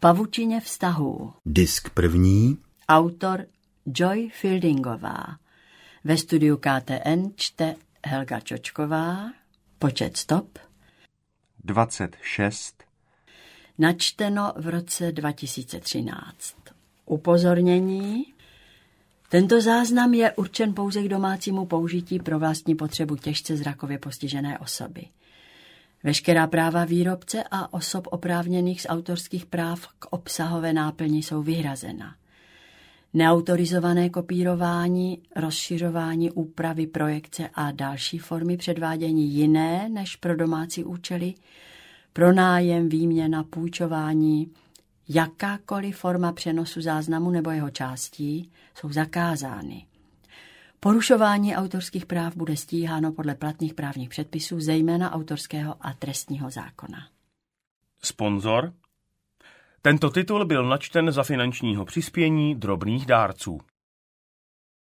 pavučině vztahů. Disk první. Autor Joy Fieldingová. Ve studiu KTN čte Helga Čočková. Počet stop 26. Načteno v roce 2013. Upozornění. Tento záznam je určen pouze k domácímu použití pro vlastní potřebu těžce zrakově postižené osoby. Veškerá práva výrobce a osob oprávněných z autorských práv k obsahové náplni jsou vyhrazena. Neautorizované kopírování, rozšiřování, úpravy, projekce a další formy předvádění jiné než pro domácí účely, pronájem, výměna, půjčování, jakákoliv forma přenosu záznamu nebo jeho částí jsou zakázány. Porušování autorských práv bude stíháno podle platných právních předpisů, zejména autorského a trestního zákona. Sponzor. Tento titul byl načten za finančního přispění drobných dárců.